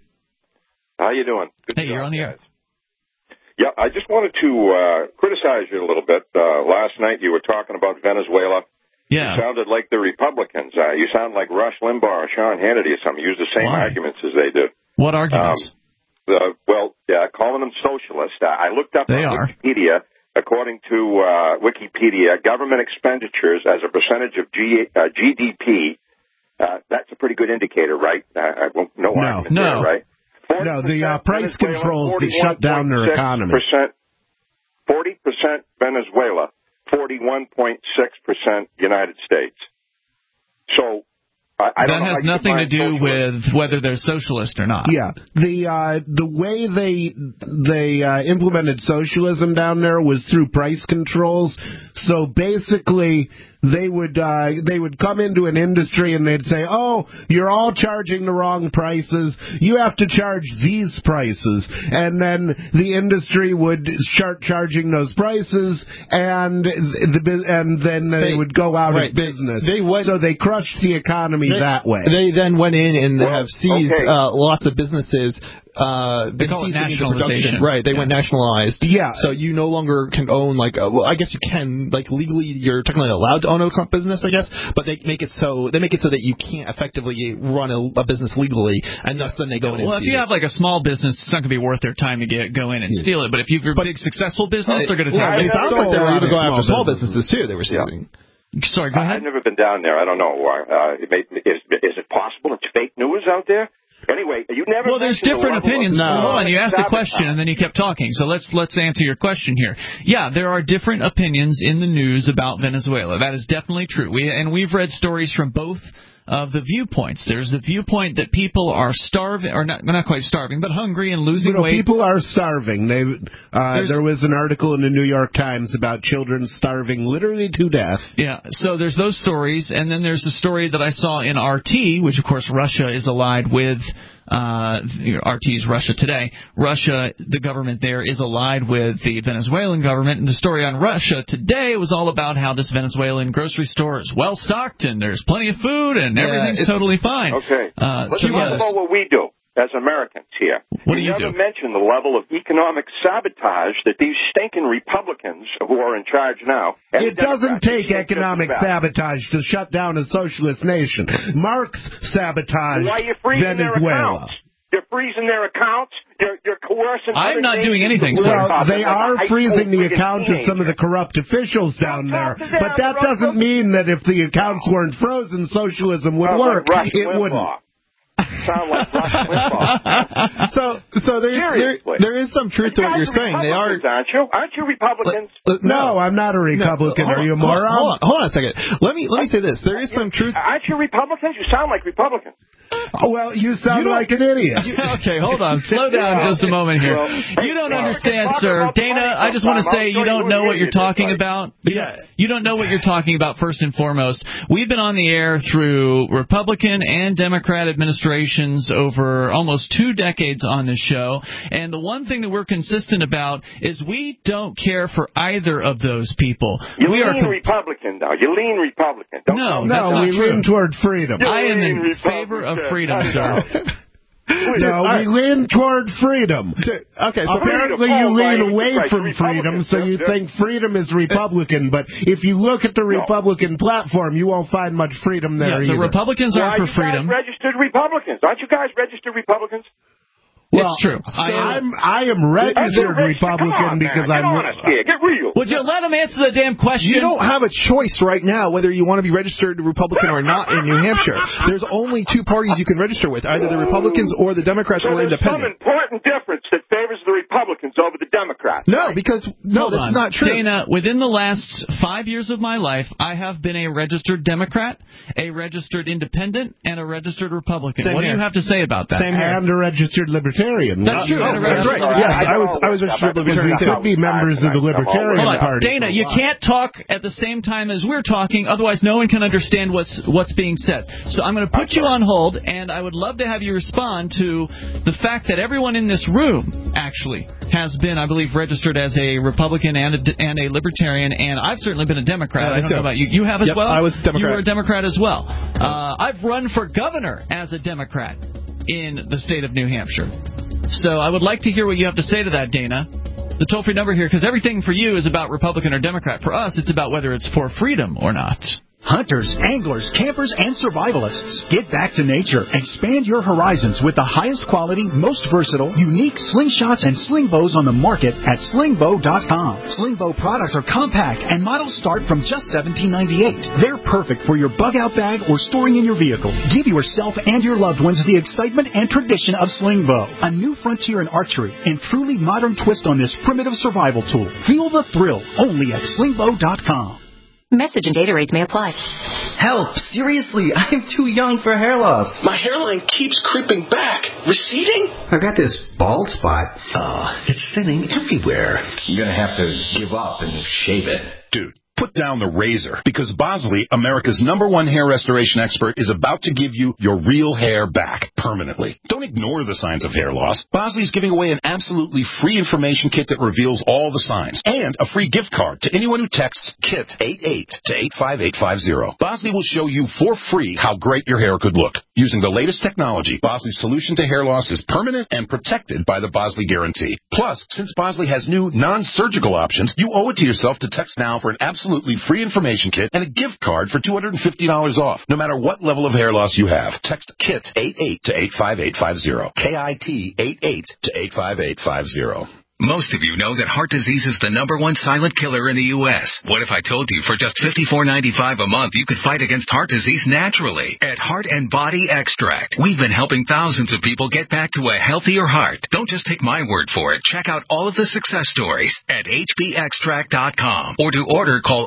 How you doing? Hey, you're on the air. Yeah, I just wanted to criticize you a little bit. Last night you were talking about Venezuela. Yeah. You sounded like the Republicans. You sound like Rush Limbaugh or Sean Hannity or something. You use the same arguments as they do. What arguments? Calling them socialist. I looked up on Wikipedia. According to Wikipedia, government expenditures as a percentage of GDP, that's a pretty good indicator, right? No argument there, right? No, the price controls that shut down their economy. 40% Venezuela, 41.6% United States. So that has nothing to do with whether they're socialist or not. Yeah, the way they implemented socialism down there was through price controls. So basically, they would come into an industry and they'd say, "Oh, you're all charging the wrong prices. You have to charge these prices." And then the industry would start charging those prices, and then they would go out of business. So they crushed the economy that way. They then went in and have seized lots of businesses. They call it nationalization. Right, they went nationalized. Yeah. So you no longer can own, I guess you can, legally, you're technically allowed to own a business, I guess, but they make it so that you can't effectively run a business legally, and thus then they go in and if you have a small business, it's not going to be worth their time to go in and steal it, but if you're a big successful business, they're going to tell you. It sounds like they're allowed to go after small businesses, too, they were seizing. Sorry, go ahead. I've never been down there. I don't know. Is it possible it's fake news out there? Anyway, you never. Well, there's different opinions. No. Hold on, you asked a question and then you kept talking. So let's answer your question here. Yeah, there are different opinions in the news about Venezuela. That is definitely true. We've read stories from both of the viewpoints. There's the viewpoint that people are starving, or not quite starving, but hungry and losing weight. People are starving. There was an article in the New York Times about children starving literally to death. Yeah, so there's those stories, and then there's a story that I saw in RT, which of course Russia is allied with. RT's Russia Today. Russia, the government there, is allied with the Venezuelan government. And the story on Russia Today was all about how this Venezuelan grocery store is well stocked and there's plenty of food and everything's totally fine. Okay. Let's talk about what we do as Americans here. What do you never mention the level of economic sabotage that these stinking Republicans who are in charge now. It doesn't take economic sabotage to shut down a socialist nation. Marx sabotaged Venezuela. You're freezing their accounts. You're coercing. I'm not doing anything, sir. Well, they are freezing the accounts of some of the corrupt officials down there. But that doesn't mean that if the accounts weren't frozen, socialism would work. It wouldn't. Sound like Rush Limbaugh. So there is some truth to what you're saying. They are, aren't you Republicans? No, I'm not a Republican. Are you a moron? Hold on a second. Let me say this. There is some truth. Aren't you Republicans? You sound like Republicans. Oh, well, you sound like an idiot. Okay, hold on. Slow down just a moment here. You don't understand, sir. Dana, I just want to say you don't know what you're talking about. You don't know what you're talking about, first and foremost. We've been on the air through Republican and Democrat administrations over almost 2 decades on this show, and the one thing that we're consistent about is we don't care for either of those people. You lean Republican, though. You lean Republican. No, that's not we true. lean toward freedom. I am in favor of freedom, sir. No, we lean toward freedom. Okay, so apparently you lean away from freedom, so you think freedom is Republican. But if you look at the Republican platform, you won't find much freedom there either. The Republicans are for freedom. Registered Republicans. Aren't you guys registered Republicans? Well, it's true. I am registered Republican because I'm honest here. Get real. Would you let him answer the damn question? You don't have a choice right now whether you want to be registered Republican or not in New Hampshire. There's only 2 parties you can register with, either the Republicans or the Democrats or independent. There's some important difference that favors the Republicans over the Democrats. No, because this is not true. Dana, within the last 5 years of my life, I have been a registered Democrat, a registered independent, and a registered Republican. What do you have to say about that? Same here. And a registered Libertarian. That's true. That's right. Yes, I was registered Libertarian too. We could be members of the Libertarian Party. Dana, you can't talk at the same time as we're talking, otherwise no one can understand what's being said. So I'm going to put you on hold, and I would love to have you respond to the fact that everyone in this room actually has been, I believe, registered as a Republican and a Libertarian, and I've certainly been a Democrat. I don't know about you. You have as well? I was a Democrat. You were a Democrat as well. I've run for governor as a Democrat in the state of New Hampshire. So I would like to hear what you have to say to that, Dana. The toll-free number here, because everything for you is about Republican or Democrat. For us, it's about whether it's for freedom or not. Hunters, anglers, campers, and survivalists. Get back to nature. Expand your horizons with the highest quality, most versatile, unique slingshots and sling bows on the market at slingbow.com. Slingbow products are compact and models start from just $17.98. They're perfect for your bug-out bag or storing in your vehicle. Give yourself and your loved ones the excitement and tradition of Slingbow, a new frontier in archery and truly modern twist on this primitive survival tool. Feel the thrill only at slingbow.com. Message and data rates may apply. Help! Seriously, I'm too young for hair loss. My hairline keeps creeping back. Receding? I've got this bald spot. It's thinning everywhere. You're gonna have to give up and shave it. Dude, put down the razor, because Bosley, America's #1 hair restoration expert, is about to give you your real hair back permanently. Don't ignore the signs of hair loss. Bosley's giving away an absolutely free information kit that reveals all the signs, and a free gift card to anyone who texts KIT88 to 85850. Bosley will show you for free how great your hair could look. Using the latest technology, Bosley's solution to hair loss is permanent and protected by the Bosley Guarantee. Plus, since Bosley has new non-surgical options, you owe it to yourself to text now for an absolutely free information kit and a gift card for $250 off, no matter what level of hair loss you have. Text KIT88 to 85850. KIT88 to 85850. Most of you know that heart disease is the #1 silent killer in the U.S. What if I told you for just $54.95 a month you could fight against heart disease naturally at Heart and Body Extract? We've been helping thousands of people get back to a healthier heart. Don't just take my word for it. Check out all of the success stories at hbextract.com. Or to order, call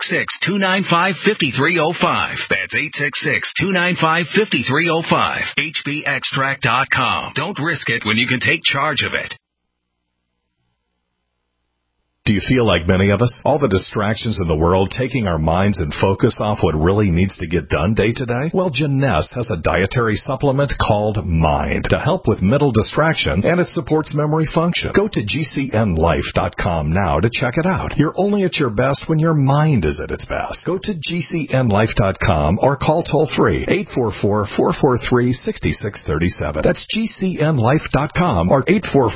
866-295-5305. That's 866-295-5305. hbextract.com. Don't risk it when you can take charge of it. Do you feel like many of us? All the distractions in the world taking our minds and focus off what really needs to get done day to day? Well, Jeunesse has a dietary supplement called Mind to help with mental distraction, and it supports memory function. Go to gcnlife.com now to check it out. You're only at your best when your mind is at its best. Go to gcnlife.com or call toll-free 844-443-6637. That's gcnlife.com or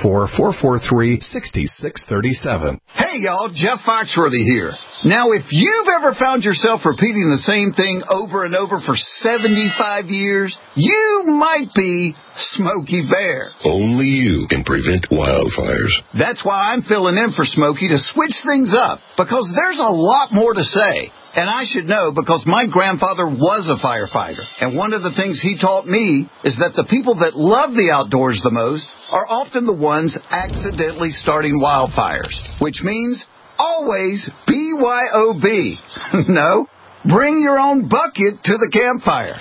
844-443-6637. Hey, y'all, Jeff Foxworthy here. Now, if you've ever found yourself repeating the same thing over and over for 75 years, you might be Smokey Bear. Only you can prevent wildfires. That's why I'm filling in for Smokey to switch things up, because there's a lot more to say. And I should know because my grandfather was a firefighter. And one of the things he taught me is that the people that love the outdoors the most are often the ones accidentally starting wildfires. Which means always BYOB. No, bring your own bucket to the campfire.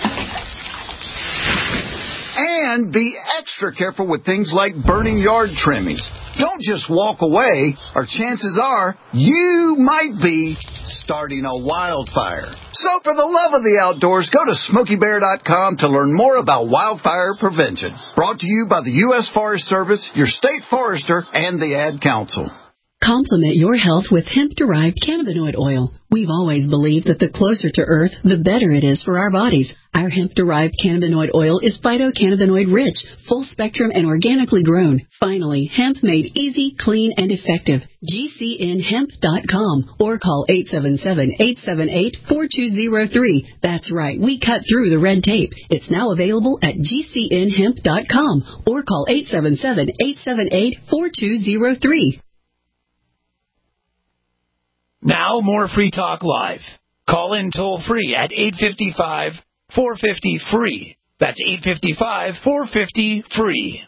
And be extra careful with things like burning yard trimmings. Don't just walk away, or chances are you might be starting a wildfire. So for the love of the outdoors, go to SmokeyBear.com to learn more about wildfire prevention. Brought to you by the U.S. Forest Service, your state forester, and the Ad Council. Complement your health with hemp-derived cannabinoid oil. We've always believed that the closer to Earth, the better it is for our bodies. Our hemp-derived cannabinoid oil is phytocannabinoid rich, full-spectrum, and organically grown. Finally, hemp made easy, clean, and effective. GCNhemp.com or call 877-878-4203. That's right, we cut through the red tape. It's now available at GCNhemp.com or call 877-878-4203. Now, more Free Talk Live. Call in toll-free at 855-450-FREE. That's 855-450-FREE.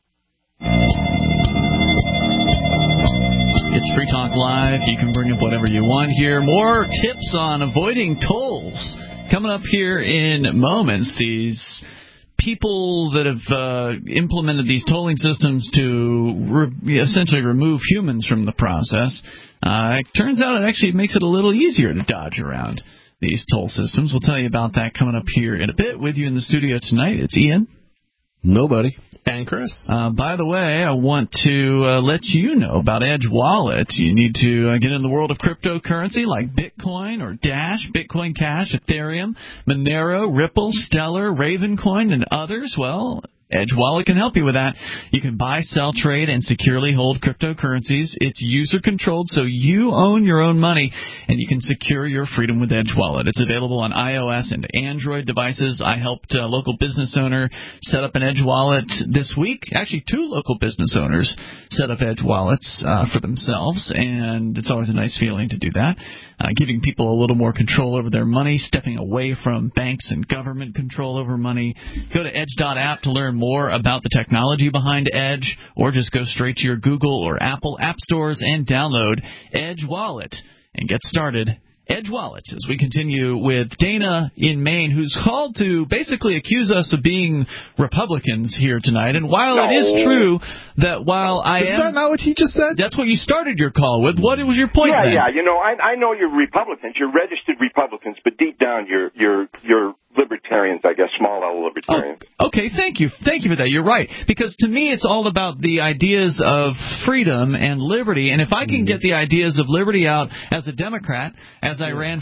It's Free Talk Live. You can bring up whatever you want here. More tips on avoiding tolls coming up here in moments. These people that have implemented these tolling systems to essentially remove humans from the process. It turns out it actually makes it a little easier to dodge around these toll systems. We'll tell you about that coming up here in a bit. With you in the studio tonight, it's Ian. Nobody. And Chris. By the way, I want to let you know about Edge Wallet. You need to get in the world of cryptocurrency like Bitcoin or Dash, Bitcoin Cash, Ethereum, Monero, Ripple, Stellar, Ravencoin, and others. Well, Edge Wallet can help you with that. You can buy, sell, trade, and securely hold cryptocurrencies. It's user-controlled, so you own your own money, and you can secure your freedom with Edge Wallet. It's available on iOS and Android devices. I helped a local business owner set up an Edge Wallet this week. Actually, 2 local business owners set up Edge Wallets for themselves, and it's always a nice feeling to do that. Giving people a little more control over their money, stepping away from banks and government control over money. Go to edge.app to learn more about the technology behind Edge, or just go straight to your Google or Apple app stores and download Edge Wallet and get started. Edge Wallet, as we continue with Dana in Maine, who's called to basically accuse us of being Republicans here tonight. And while it is true that while I am... Is that not what he just said? That's what you started your call with. What was your point then? Yeah, you know, I know you're Republicans. You're registered Republicans, but deep down you're libertarians, I guess, small L libertarians. Oh, okay, thank you. Thank you for that. You're right. Because to me it's all about the ideas of freedom and liberty. And if I can get the ideas of liberty out as a Democrat, as I ran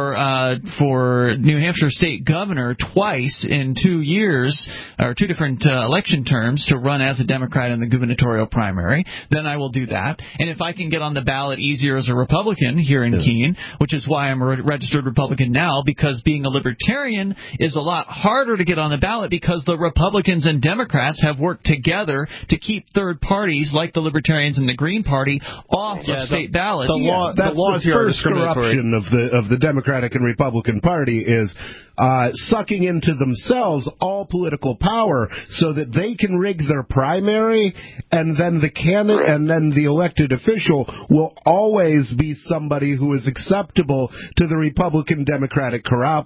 for New Hampshire state governor twice in 2 years, or 2 different election terms to run as a Democrat in the gubernatorial primary, then I will do that. And if I can get on the ballot easier as a Republican here in Keene, which is why I'm a registered Republican now, because being a libertarian is a lot harder to get on the ballot because the Republicans and Democrats have worked together to keep third parties like the Libertarians and the Green Party off of state ballots. The laws here are discriminatory. Corruption of the Democratic and Republican Party is sucking into themselves all political power so that they can rig their primary, and then the candidate and then the elected official will always be somebody who is acceptable to the Republican-Democratic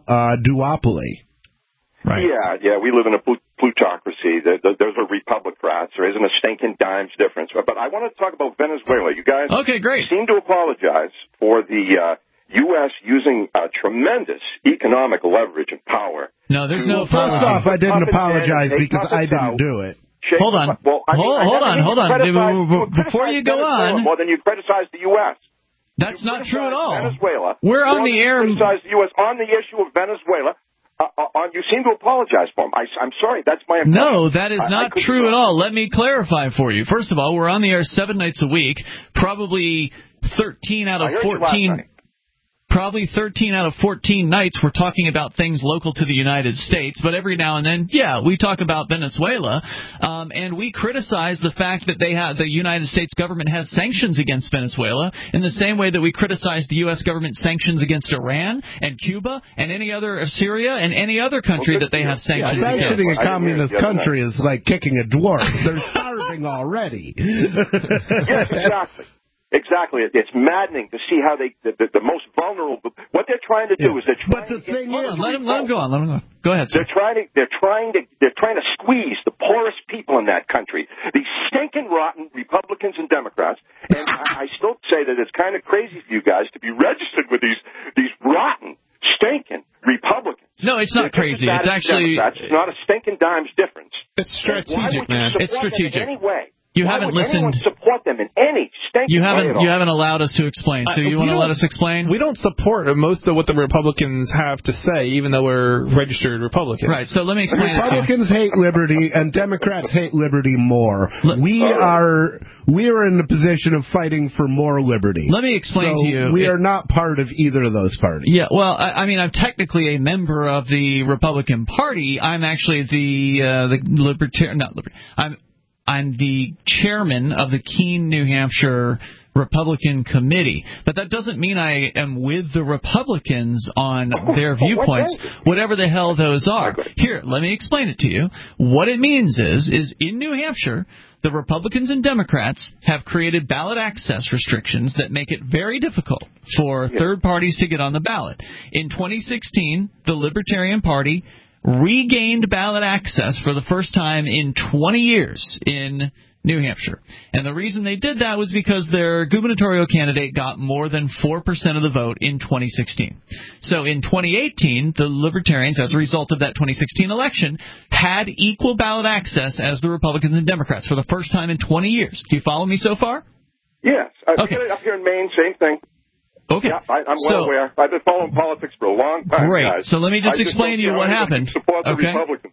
duopoly. Right. Yeah, we live in a plutocracy. There's a Republicrats. There isn't a stinking dimes difference. But I want to talk about Venezuela. You guys seem to apologize for the U.S. using tremendous economic leverage and power. No, there's no apology. First off, I didn't apologize because I didn't do it. Hold on. Hold on. Before you go on. More than you criticize the U.S. That's not true at all. Venezuela. We're on the air. Criticize the U.S. on the issue of Venezuela. You seem to apologize for him. I'm sorry. That's my impression. No, that is not true at all. Let me clarify for you. First of all, we're on the air 7 nights a week, probably 13 out of 14. Probably 13 out of 14 nights we're talking about things local to the United States, but every now and then, we talk about Venezuela, and we criticize the fact that the United States government has sanctions against Venezuela in the same way that we criticize the U.S. government sanctions against Iran and Cuba and any other Syria and any other country that they have sanctions against. Sanctioning a communist country is like kicking a dwarf. They're starving already. Yes, exactly. Exactly. It's maddening to see how the most vulnerable. What they're trying to do is But the thing is, let him go on. Let him go. Go ahead, sir. They're trying to squeeze the poorest people in that country. These stinking rotten Republicans and Democrats. And I still say that it's kind of crazy for you guys to be registered with these rotten, stinking Republicans. No, it's not crazy. It's actually it's not a stinking dimes difference. It's strategic, man. It's strategic. In any way? You haven't listened. Support them in any stinking You haven't allowed us to explain. So you want to let us explain? We don't support most of what the Republicans have to say, even though we're registered Republicans. Right. So let me explain. Republicans hate liberty, and Democrats hate liberty more. We are in the position of fighting for more liberty. Let me explain to you. We are not part of either of those parties. Yeah. Well, I mean, I'm technically a member of the Republican Party. I'm actually the Libertarian. Not Libertarian. I'm the chairman of the Keene, New Hampshire Republican Committee. But that doesn't mean I am with the Republicans on their viewpoints, whatever the hell those are. Here, let me explain it to you. What it means is in New Hampshire, the Republicans and Democrats have created ballot access restrictions that make it very difficult for third parties to get on the ballot. In 2016, the Libertarian Party regained ballot access for the first time in 20 years in New Hampshire. And the reason they did that was because their gubernatorial candidate got more than 4% of the vote in 2016. So in 2018, the Libertarians, as a result of that 2016 election, had equal ballot access as the Republicans and Democrats for the first time in 20 years. Do you follow me so far? Yes. Okay. Up here in Maine, same thing. Okay. Yeah, I'm well aware. I've been following politics for a long time. Great. Guys. So let me just explain to you what happened. Support the Republicans.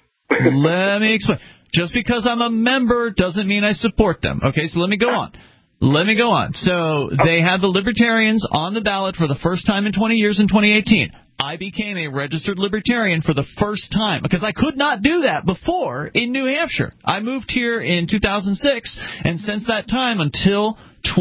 Let me explain. Just because I'm a member doesn't mean I support them. Okay, so let me go on. So they had the Libertarians on the ballot for the first time in 20 years in 2018. I became a registered Libertarian for the first time because I could not do that before in New Hampshire. I moved here in 2006, and since that time until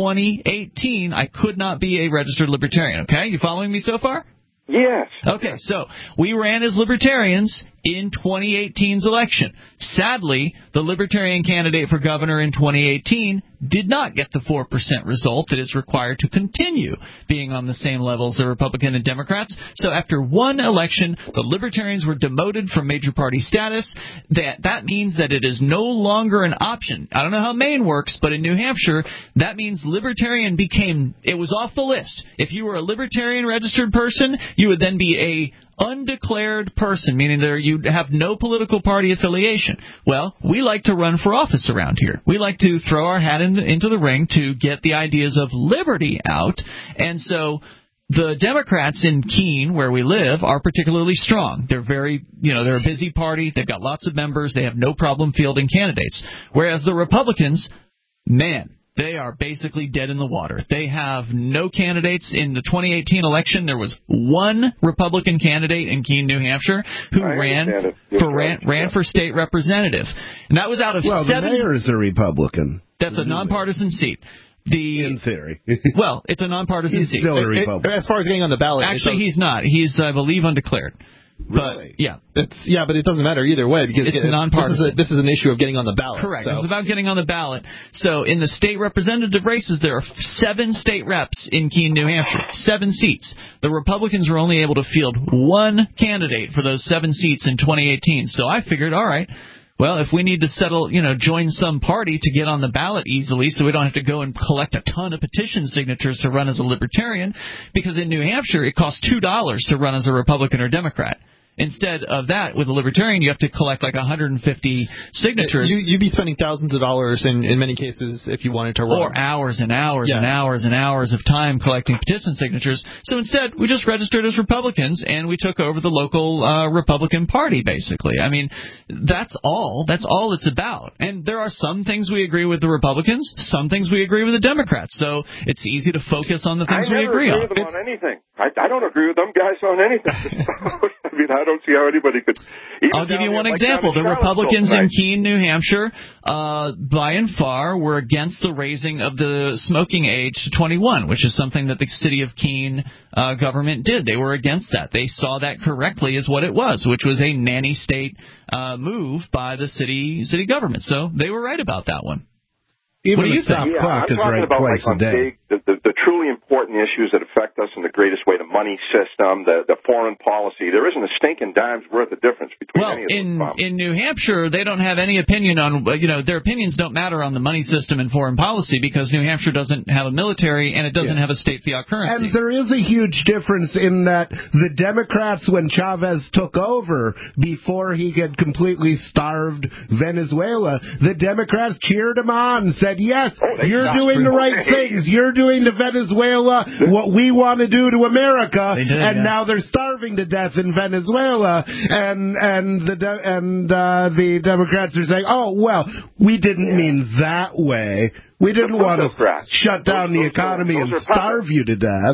2018, I could not be a registered Libertarian. Okay, you following me so far? Yes. Okay, so we ran as Libertarians in 2018's election. Sadly, the Libertarian candidate for governor in 2018 did not get the 4% result that is required to continue being on the same level as the Republican and Democrats. So after one election, the Libertarians were demoted from major party status. That means that it is no longer an option. I don't know how Maine works, but in New Hampshire, that means Libertarian it was off the list. If you were a Libertarian registered person, you would then be a undeclared person, meaning you have no political party affiliation. Well, we like to run for office around here. We like to throw our hat into the ring to get the ideas of liberty out. And so the Democrats in Keene, where we live, are particularly strong. They're they're a busy party. They've got lots of members. They have no problem fielding candidates. Whereas the Republicans, man, They are basically dead in the water. They have no candidates. In the 2018 election, there was one Republican candidate in Keene, New Hampshire, who ran for state representative. And that was out of the mayor is a Republican. That's a nonpartisan seat. In theory. Well, it's a nonpartisan seat. Still a Republican. As far as getting on the ballot. Actually, he's not. He's, I believe, undeclared. Really? But but it doesn't matter either way because it's nonpartisan. This is an issue of getting on the ballot. Correct. So. This is about getting on the ballot. So in the state representative races, there are 7 state reps in Keene, New Hampshire. 7 seats. The Republicans were only able to field one candidate for those 7 seats in 2018. So I figured, all right, well, if we need to join some party to get on the ballot easily so we don't have to go and collect a ton of petition signatures to run as a Libertarian, because in New Hampshire it costs $2 to run as a Republican or Democrat. Instead of that, with a Libertarian, you have to collect like 150 signatures. You'd be spending thousands of dollars in many cases if you wanted to run. Or hours and hours and hours and hours of time collecting petition signatures. So instead, we just registered as Republicans, and we took over the local Republican Party, basically. I mean, that's all. That's all it's about. And there are some things we agree with the Republicans, some things we agree with the Democrats. So it's easy to focus on the things we agree on. I never agree with them on anything. I don't agree with them guys on anything. I mean, I don't see how anybody could. I'll give you one example. The Republicans in Keene, New Hampshire, by and far, were against the raising of the smoking age to 21, which is something that the city of Keene government did. They were against that. They saw that correctly as what it was, which was a nanny state move by the city government. So they were right about that one. Even what do you think? Clock is right twice a day. The truly important issues that affect us in the greatest way, the money system, the foreign policy, there isn't a stinking dime's worth of difference between any of those problems. In New Hampshire, they don't have any opinion on, their opinions don't matter on the money system and foreign policy because New Hampshire doesn't have a military and it doesn't have a state fiat currency. And there is a huge difference in that the Democrats, when Chavez took over, before he had completely starved Venezuela, the Democrats cheered him on, said, yes, you're doing the right things. You're doing to Venezuela what we want to do to America. Now they're starving to death in Venezuela. And the Democrats are saying, oh, well, we didn't mean that way. We didn't want to shut down the economy and starve you to death.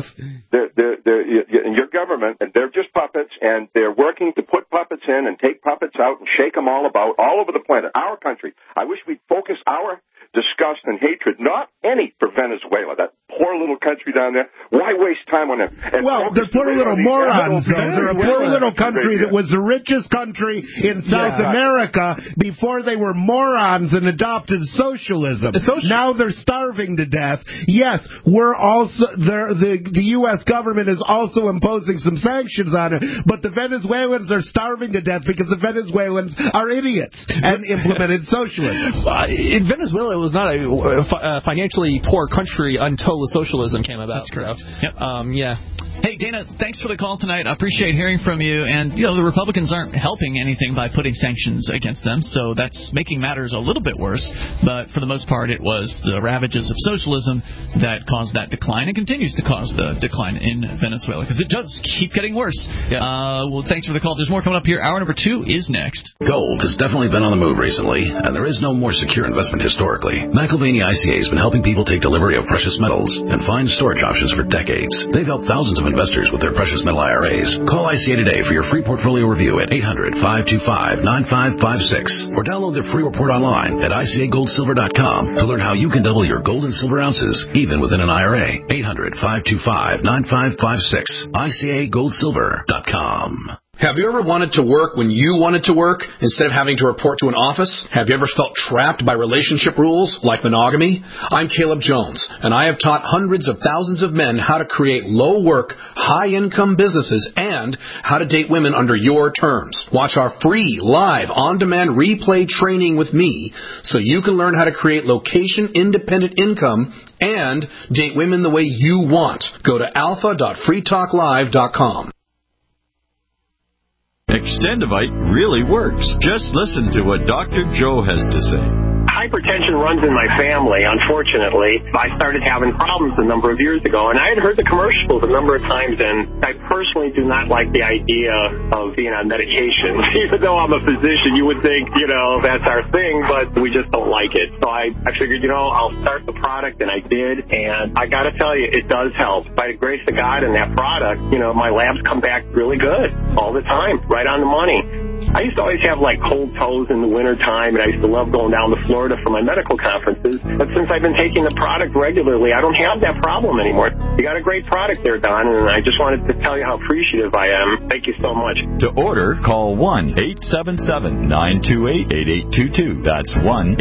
In your government, and they're just puppets, and they're working to put puppets in and take puppets out and shake them all about all over the planet. Our country. I wish we'd focus our disgust and hatred, not any for Venezuela, that poor little country down there. Why waste time on them? And they're poor little morons, though. They're a poor little country that was the richest country in South America before they were morons and adopted socialism. Now they're starving to death. Yes, we're also the U.S. government is also imposing some sanctions on it, but the Venezuelans are starving to death because the Venezuelans are idiots and implemented socialism. In Venezuela, it was not a financially poor country until the socialism came about. That's correct. So, Hey, Dana, thanks for the call tonight. I appreciate hearing from you. And, the Republicans aren't helping anything by putting sanctions against them, so that's making matters a little bit worse. But for the most part, it was the ravages of socialism that caused that decline and continues to cause the decline in Venezuela, because it does keep getting worse. Well, thanks for the call. There's more coming up here. Hour number 2 is next. Gold has definitely been on the move recently, and there is no more secure investment historically. McIlvaney ICA has been helping people take delivery of precious metals and find storage options for decades. They've helped thousands of investors with their precious metal IRAs. Call ICA today for your free portfolio review at 800-525-9556 or download their free report online at ICAGoldSilver.com to learn how you can double your gold and silver ounces even within an IRA. 800-525-9556. ICAGoldSilver.com. Have you ever wanted to work when you wanted to work instead of having to report to an office? Have you ever felt trapped by relationship rules like monogamy? I'm Caleb Jones, and I have taught hundreds of thousands of men how to create low-work, high-income businesses and how to date women under your terms. Watch our free, live, on-demand replay training with me so you can learn how to create location-independent income and date women the way you want. Go to alpha.freetalklive.com. Extendivite really works. Just listen to what Dr. Joe has to say. Hypertension runs in my family, unfortunately. I started having problems a number of years ago, and I had heard the commercials a number of times, and I personally do not like the idea of being on medication. Even though I'm a physician, you would think, that's our thing, but we just don't like it. So I figured, I'll start the product, and I did, and I got to tell you, it does help. By the grace of God and that product, my labs come back really good all the time, right on the money. I used to always have cold toes in the wintertime, and I used to love going down to Florida for my medical conferences. But since I've been taking the product regularly, I don't have that problem anymore. You got a great product there, Don, and I just wanted to tell you how appreciative I am. Thank you so much. To order, call 1-877-928-8822. That's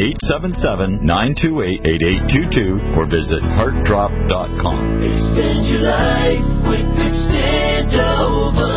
1-877-928-8822, or visit heartdrop.com. Extend your life with Extendovite.